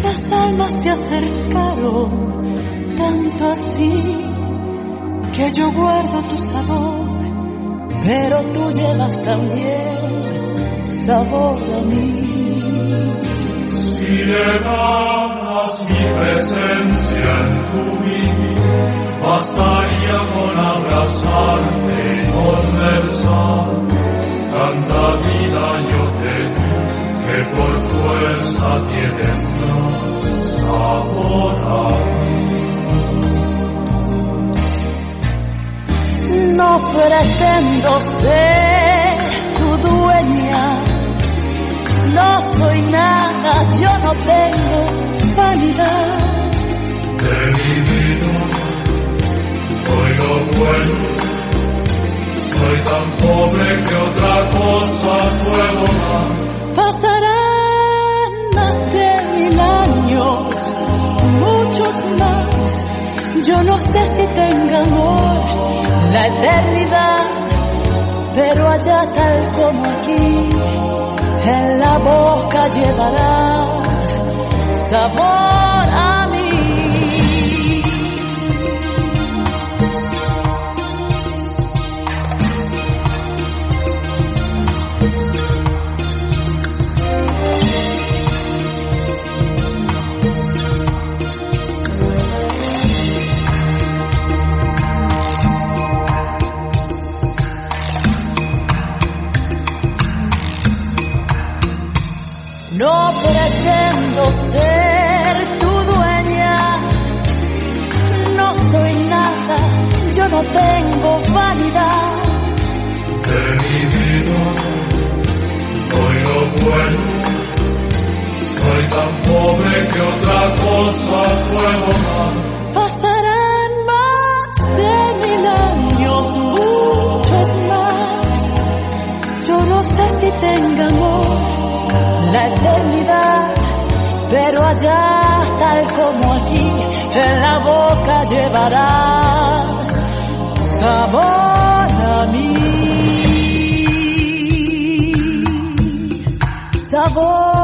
Las almas se acercaron tanto así que yo guardo tu sabor, pero tú llevas también sabor a mí. Si negaras mi presencia en tu vida, bastaría con abrazarte y conversar. Tanta vida yo te di que por fuerza tienes sabor a mí. No pretendo ser tu dueña, no soy nada, yo no tengo vanidad. De mi vida, soy lo bueno, soy tan pobre que otra cosa puedo dar. Pasarán más de 1000 años, muchos más, yo no sé si tengan hoy la eternidad, pero allá tal como aquí, en la boca llevarás sabor a mí. No pretendo ser tu dueña, no soy nada, yo no tengo vanidad. De mi vida, soy lo bueno, soy tan pobre que otra cosa puedo dar. Pasarán más de 1000 años, muchos más, yo no sé si tengan hoy la eternidad, pero allá, tal como aquí, en la boca llevarás sabor a mí, sabor.